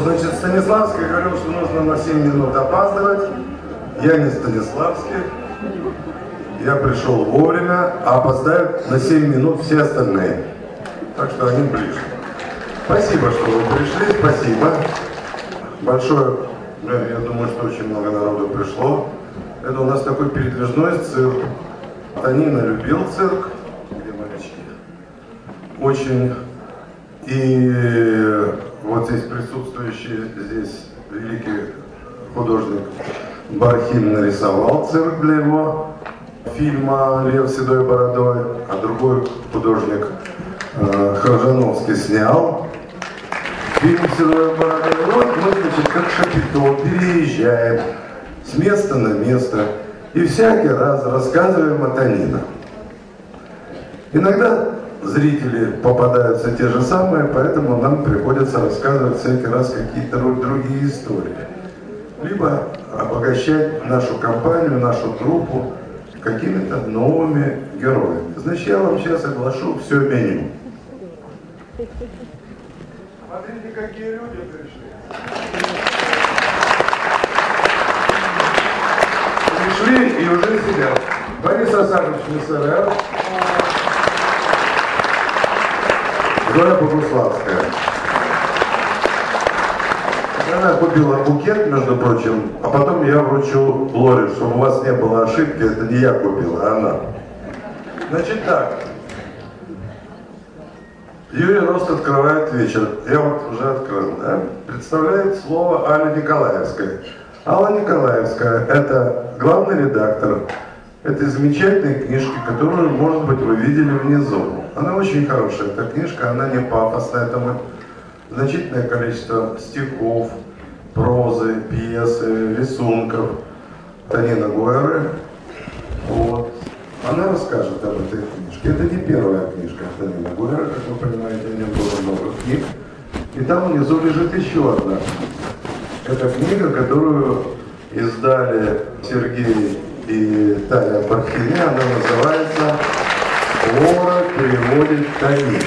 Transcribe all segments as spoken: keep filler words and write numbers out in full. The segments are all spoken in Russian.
значит, Станиславский говорил, что нужно на семь минут опаздывать. Я не Станиславский. Я пришел вовремя, а опоздают на семь минут все остальные. Так что они ближе. Спасибо, что вы пришли, спасибо. Большое, я думаю, что очень много народу пришло. Это у нас такой передвижной цирк. Танина любил цирк, где морячки. Очень. И вот здесь присутствующий здесь великий художник Бархим нарисовал цирк для его фильма «Лев с седой бородой», а другой художник э, Хржановский снял фильм «С седой бородой». Вот мы, значит, как Шапито, переезжаем с места на место и всякий раз рассказываем о Танино. Иногда зрители попадаются те же самые, поэтому нам приходится рассказывать всякий раз какие-то другие истории. Либо обогащать нашу компанию, нашу труппу какими-то новыми героями. Значит, я вам сейчас оглашу все меню. Смотрите, какие люди пришли. Пришли и уже сидят. Борис Асакович Мессерер, Зоя Богуславская. Она купила букет, между прочим, а потом я вручу Лоре, чтобы у вас не было ошибки, это не я купил, а она. Значит так, Юрий Рост открывает вечер, я вот уже открыл, да? Представляет слово Алла Николаевская. Алла Николаевская – это главный редактор этой замечательной книжки, которую, может быть, вы видели внизу. Она очень хорошая, эта книжка, она не пафосная, там значительное количество стихов, прозы, пьесы, рисунков Танина Гуэры. Вот. Она расскажет об этой книжке. Это не первая книжка Танина Гуэры, как вы понимаете, у нее было много книг. И там внизу лежит еще одна. Это книга, которую издали Сергей и Таня Бархине. Она называется «Лора переводит Танина».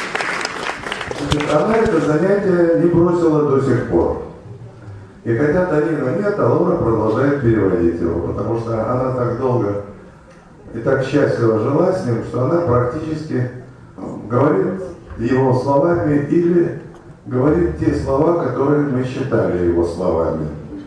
Она это занятие не бросила до сих пор. И хотя Танина нет, а Лора продолжает переводить его, потому что она так долго и так счастливо жила с ним, что она практически говорит его словами или говорит те слова, которые мы считали его словами.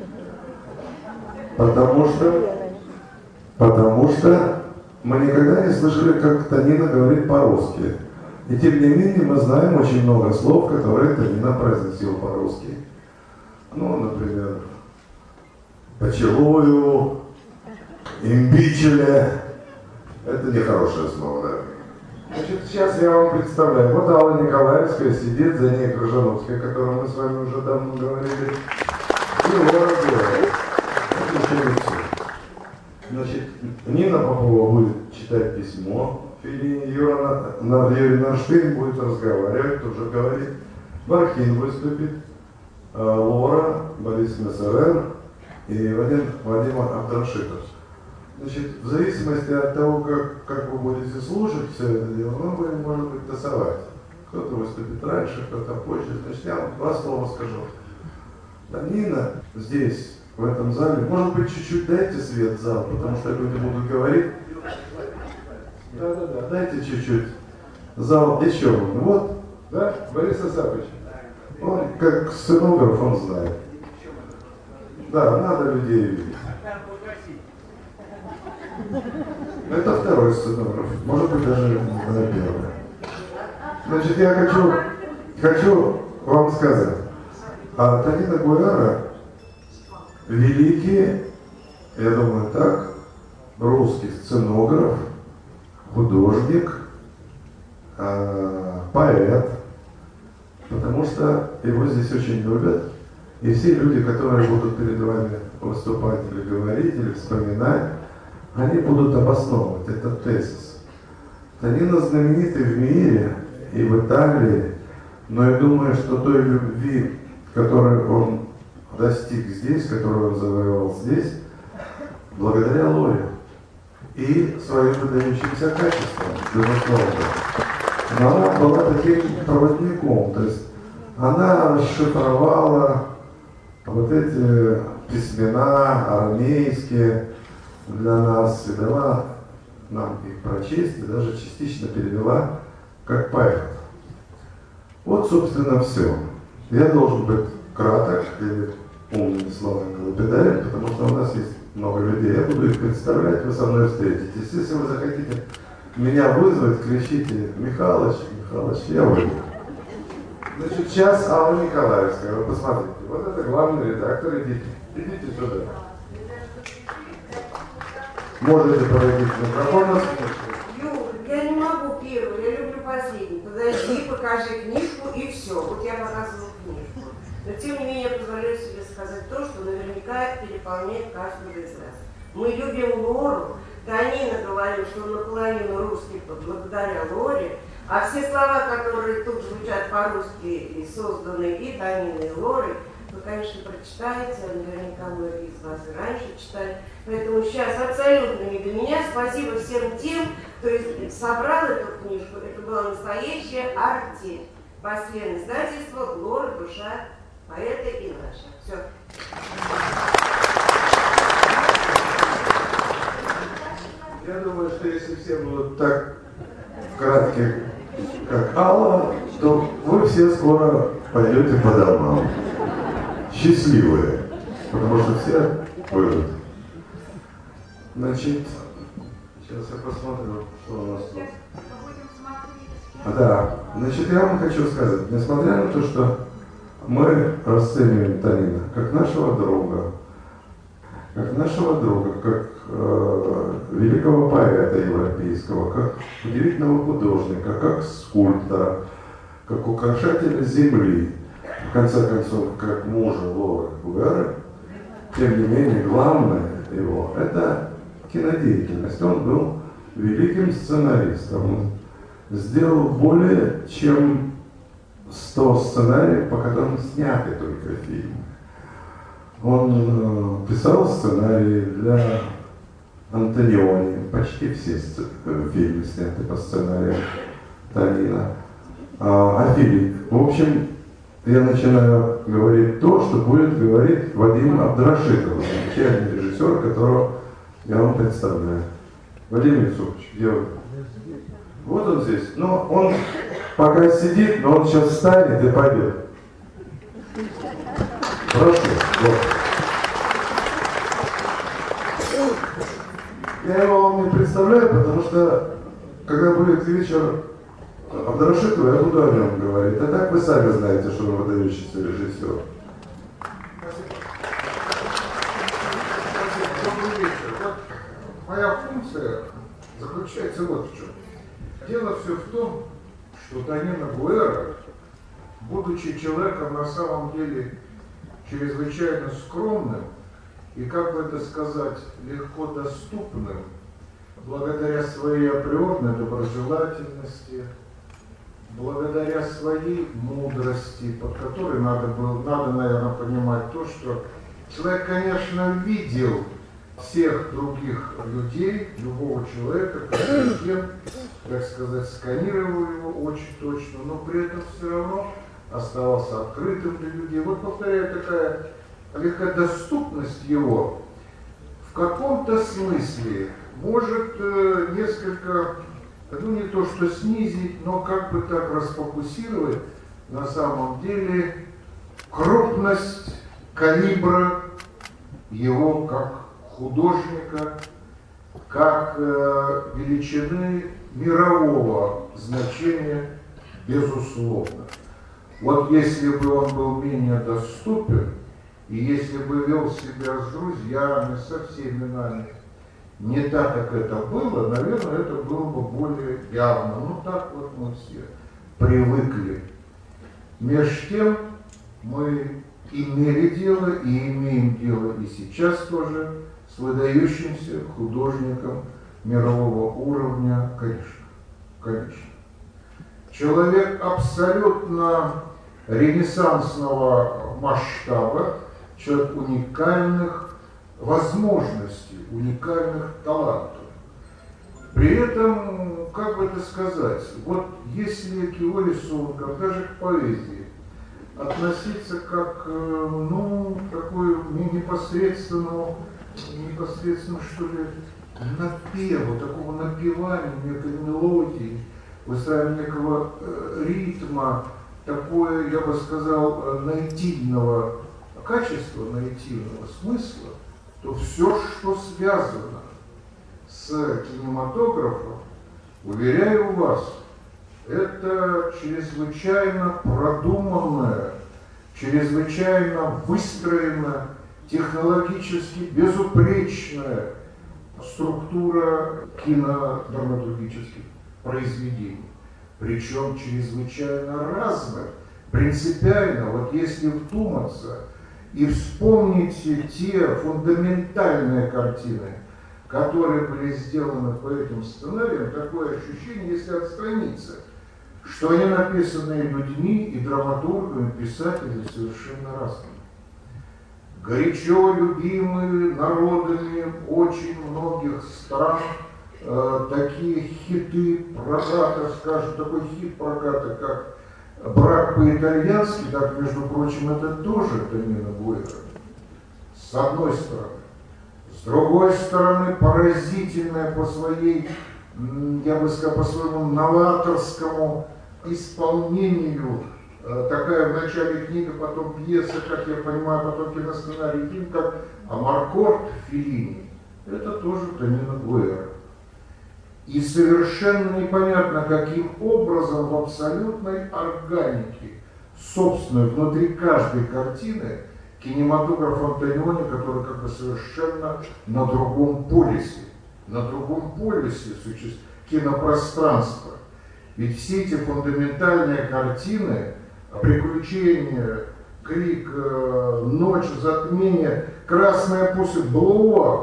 Потому что, потому что мы никогда не слышали, как Танина говорит по-русски. И тем не менее мы знаем очень много слов, которые Танина произносил по-русски. Ну, например, «почелую», «имбичеля». Это нехорошее слово, да. Значит, сейчас я вам представляю. Вот Алла Николаевская сидит, за ней Крыжановская, о которой мы с вами уже давно говорили. И Лора Гуэра. Вот еще не все. Значит, Нина Попова будет читать письмо. Филини Юра Юрий Нарштейн будет разговаривать, тоже говорит. Бархин выступит, Лора, Борис Мессерер и Вадим, Вадим Абдрашитов. Значит, в зависимости от того, как, как вы будете слушать все это дело, мы будем, может быть, тасовать. Кто-то выступит раньше, кто-то позже. Значит, я вам два слова скажу. Танина здесь, в этом зале, может быть, чуть-чуть дайте свет в зал, потому что люди будут говорить. Да-да-да, дайте чуть-чуть. Зал еще. Вот, да, Борис Асапович. Он, как сценограф, он знает. Да, надо людей видеть. Это второй сценограф. Может быть, даже на первый. Значит, я хочу, хочу вам сказать. А Танина Гуэра великий, я думаю так, русский сценограф, художник, э, поэт, потому что его здесь очень любят. И все люди, которые будут перед вами выступать или говорить, или вспоминать, они будут обосновывать этот тезис. Танина знаменитый в мире и в Италии, но я думаю, что той любви, которую он достиг здесь, которую он завоевал здесь, благодаря Лоре и своим выдающимся качествам, безусловно. Но она была таким проводником, то есть она расшифровала вот эти письмена армейские для нас и дала нам их прочесть, и даже частично перевела как поэт. Вот, собственно, все. Я должен быть краток или умными словами лапидарен, потому что у нас есть много людей. Я буду их представлять, вы со мной встретитесь. Если вы захотите меня вызвать, кричите: Михалыч, Михалыч, я выйду. Значит, сейчас Алла Николаевская, вы посмотрите. Вот это главный редактор, идите, идите сюда. Можете пройти к микрофону. Юр, я не могу первый, я люблю последний. Подожди, покажи книжку и все. Вот я показываю книжку. Но тем не менее я позволяю себе сказать то, что наверняка переполняет каждого из нас. Мы любим Лору. Танина говорит, что он наполовину русский благодаря Лоре, а все слова, которые тут звучат по-русски и созданы и Таниной, и Лорой, вы, конечно, прочитаете, а наверняка многие из вас и раньше читали. Поэтому сейчас абсолютно не для меня. Спасибо всем тем, кто собрал эту книжку. Это была настоящая артель. Баслен издательство «Лора, душа поэта и наша». Все. Я думаю, что если все будут так краткие, как Алла, то вы все скоро пойдете по домам. Счастливые, потому что все выйдут. Значит, сейчас я посмотрю, что у нас тут. А, да, значит, я вам хочу сказать, несмотря на то, что мы расцениваем Танина как нашего друга, как нашего друга, как э, великого поэта европейского, как удивительного художника, как скульптора, как украшателя земли, в конце концов, как мужа Лоры Гуэры, тем не менее, главное его – это кинодеятельность. Он был великим сценаристом. Он сделал более чем сто сценариев, по которым сняты только фильмы. Он э, писал сценарии для Антониони, почти все фильмы сняты по сценарию Танина. А, а Филипп, в общем, я начинаю говорить то, что будет говорить Вадим Абдрашитов, замечательный режиссер, которого я вам представляю. Вадим Юсупович, где вы? Вот он здесь. Но он пока сидит, но он сейчас встанет и пойдет. Прошу. Вот. Я его вам не представляю, потому что, когда будет вечер Абдрашитова, я буду о нем говорить. А так вы сами знаете, что он выдающийся режиссер. Спасибо. Добрый вечер. Вот моя функция заключается вот в чем. Дело все в том, что Танина Гуэра, будучи человеком на самом деле чрезвычайно скромным и, как бы это сказать, легко доступным, благодаря своей априорной доброжелательности, благодаря своей мудрости, под которой надо было, надо, наверное, понимать то, что человек, конечно, видел всех других людей, любого человека, как, как сказать, сканировал его очень точно, но при этом все равно оставался открытым для людей. Вот, повторяю, такая легкодоступность его в каком-то смысле может э, несколько, ну не то что снизить, но как бы так расфокусировать на самом деле крупность калибра его как художника, как э, величины мирового значения, безусловно. Вот если бы он был менее доступен, и если бы вел себя с друзьями, со всеми нами, не так, как это было, наверное, это было бы более явно. Ну так вот мы все привыкли. Меж тем мы имели дело и имеем дело и сейчас тоже с выдающимся художником мирового уровня, конечно, конечно. Человек абсолютно ренессансного масштаба, человек уникальных возможностей, уникальных талантов. При этом, как бы это сказать, вот если к его рисункам, даже к поэзии, относиться как, ну, такой непосредственному, непосредственно, что ли, напеву, такого напевания, некой мелодии, выстраивания некого ритма, такое, я бы сказал, наитивного качества, наитивного смысла, то все, что связано с кинематографом, уверяю вас, это чрезвычайно продуманная, чрезвычайно выстроенная, технологически безупречная структура кинодраматургических произведений. Причем чрезвычайно разных, принципиально. Вот если вдуматься и вспомнить те фундаментальные картины, которые были сделаны по этим сценариям, такое ощущение, если отстраниться, что они написаны людьми и драматургами, писателями совершенно разными. Горячо любимые народами очень многих стран э, такие хиты проката, скажем, такой хит проката, как «Брак по-итальянски», так, между прочим, это тоже Тонино Гуэра, с одной стороны. С другой стороны, поразительная по своей, я бы сказал, по своему новаторскому исполнению, такая в начале книга, потом пьеса, как я понимаю, потом киносценарий, фильм, как Амаркорд Феллини. Это тоже Тонино Гуэра. И совершенно непонятно, каким образом в абсолютной органике, собственной, внутри каждой картины, кинематограф Антониони, который как бы совершенно на другом полюсе, на другом полюсе существует кинопространство. Ведь все эти фундаментальные картины, приключения, крик, ночь, затмение, красная пуля, blow-up,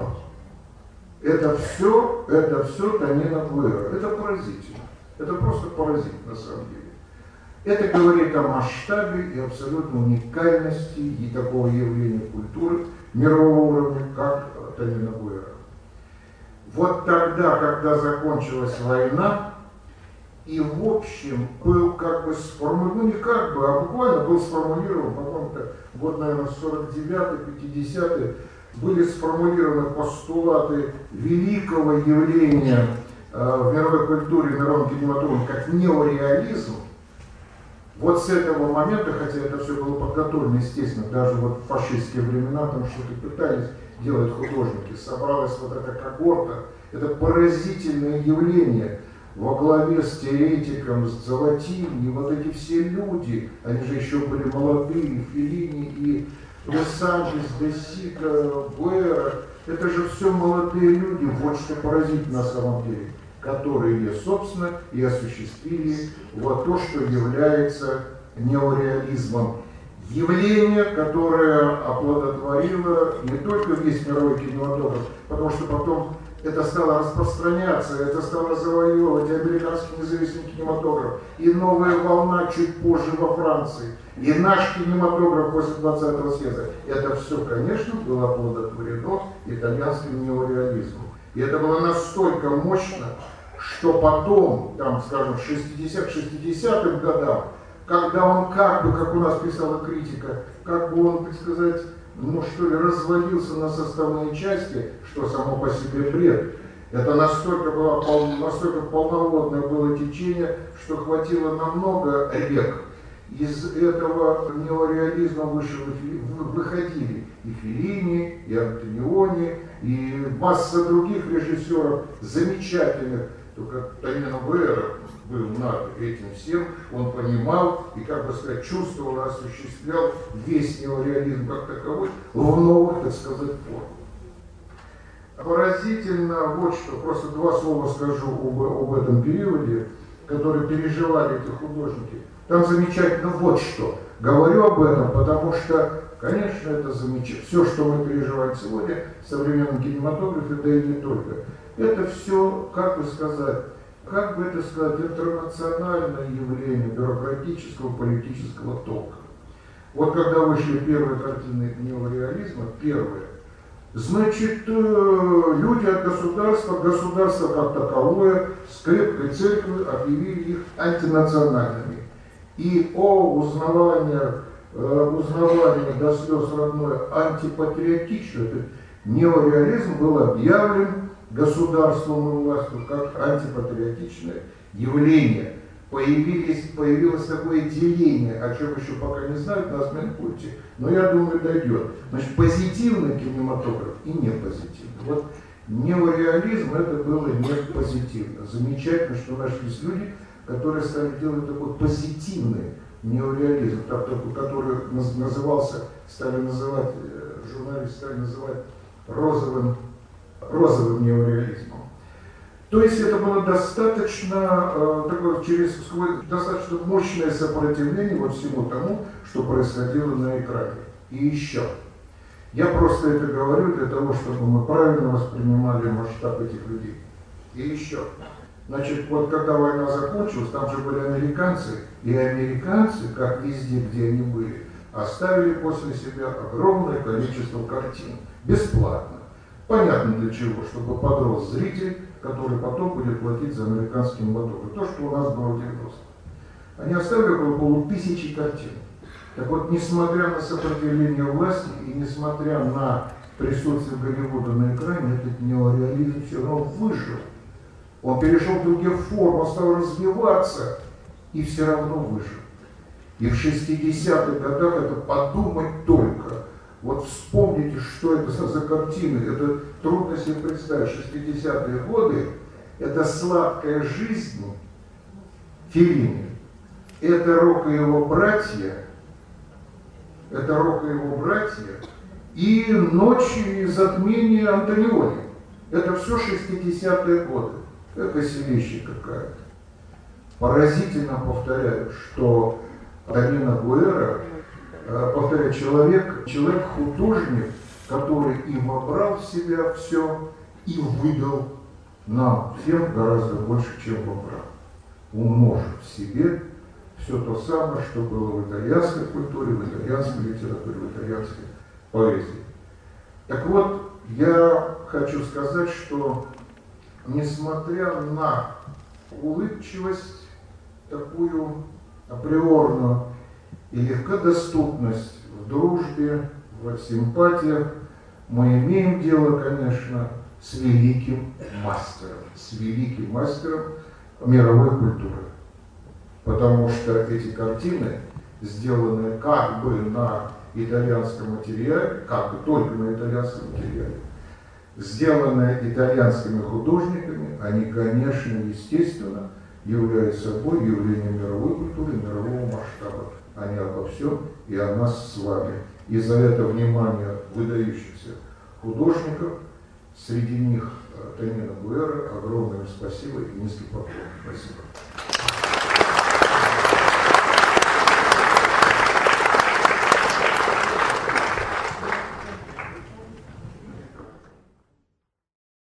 это все, это все Тонино Гуэра. Это поразительно. Это просто поразительно на самом деле. Это говорит о масштабе и абсолютной уникальности и такого явления культуры мирового уровня, как Тонино Гуэра. Вот тогда, когда закончилась война, и в общем был как бы сформулирован, ну не как бы, а буквально был сформулирован, по-моему, год, наверное, сорок девятый, пятидесятый, были сформулированы постулаты великого явления э, в мировой культуре, в мировом кинематографе, как неореализм. Вот с этого момента, хотя это все было подготовлено, естественно, даже вот в фашистские времена там что-то пытались делать художники, собралась вот эта когорта, это поразительное явление во главе с теоретиком, с Золотим, и вот эти все люди, они же еще были молодые, Феллини и Лес-Анджелес, Де Сика, Гуэра, это же все молодые люди, вот что поразительно на самом деле, которые, собственно, и осуществили вот то, что является неореализмом. Явление, которое оплодотворило не только весь мировой кинематограф, потому что потом это стало распространяться, это стало завоевывать и американский независимый кинематограф, и новая волна чуть позже во Франции, и наш кинематограф после двадцатого съезда. Это все, конечно, было оплодотворено итальянским неореализмом. И это было настолько мощно, что потом, там, скажем, в шестидесятых-шестидесятых годах, когда он как бы, как у нас писала критика, как бы он, так сказать, ну что ли, развалился на составные части, что само по себе бред. Это настолько, было, настолько полноводное было течение, что хватило на много рек. Из этого неореализма вышел, выходили и Феллини, и Антониони, и масса других режиссеров замечательных. Только Тонино Гуэра был над этим всем, он понимал и, как бы сказать, чувствовал, осуществлял весь неореализм как таковой в новых, так сказать, формах. Поразительно вот что, просто два слова скажу об, об этом периоде, который переживали эти художники. Там замечательно вот что. Говорю об этом, потому что, конечно, это замечательно. Все, что мы переживаем сегодня в современном кинематографе, да и не только, это все, как бы сказать, как бы это сказать, интернациональное явление бюрократического, политического толка. Вот когда вышли первые картины неореализма, первые, значит, люди от государства, государство как таковое, с крепкой церковью объявили их антинациональными. И о узнавании э, узнавания до слез родной антипатриотичную. Этот неореализм был объявлен государством и властью как антипатриотичное явление. Появились, появилось такое деление, о чем еще пока не знают на Османпульте, но я думаю дойдет. Значит, позитивный кинематограф и не позитивный. Вот неореализм это было не позитивно. Замечательно, что нашлись люди, которые стали делать такой позитивный неореализм, который назывался, стали называть, журналисты стали называть розовым, розовым неореализмом. То есть это было достаточно, э, такое, через, достаточно мощное сопротивление вот всему тому, что происходило на экране. И еще. Я просто это говорю для того, чтобы мы правильно воспринимали масштаб этих людей. И еще. Значит, вот когда война закончилась, там же были американцы, и американцы, как везде, где они были, оставили после себя огромное количество картин. Бесплатно. Понятно для чего, чтобы подрос зритель, который потом будет платить за американский кинематограф. То, что у нас было в девяностых. Они оставили около полутысячи картин. Так вот, несмотря на сопротивление власти и несмотря на присутствие Голливуда на экране, этот неореализм все равно выжил. Он перешел в другие формы, он стал развиваться и все равно выжил. И в шестидесятых годах это подумать только. Вот вспомните, что это за картины. Это трудно себе представить. шестидесятые годы – это «Сладкая жизнь» Феллини. Это «Рокко и его братья». Это «Рокко и его братья» и «Ночь и затмение Антониони». Это все шестидесятые годы. Это селище какая-то. Поразительно повторяю, что Тонина Гуэра, повторяю, человек, человек-художник, который и вобрал в себя все и выдал нам всем гораздо больше, чем вобрал. Умножив в себе все то самое, что было в итальянской культуре, в итальянской литературе, в итальянской поэзии. Так вот, я хочу сказать, что несмотря на улыбчивость, такую априорную и легкодоступность в дружбе, в симпатиях, мы имеем дело, конечно, с великим мастером, с великим мастером мировой культуры. Потому что эти картины, сделанные как бы на итальянском материале, как бы только на итальянском материале, сделанные итальянскими художниками, они, конечно, естественно, являются собой явлением мировой культуры, мирового масштаба. Они обо всем и о нас с вами. И за это внимание выдающихся художников, среди них Тонина Гуэра, огромное спасибо и низкий поклон. Спасибо.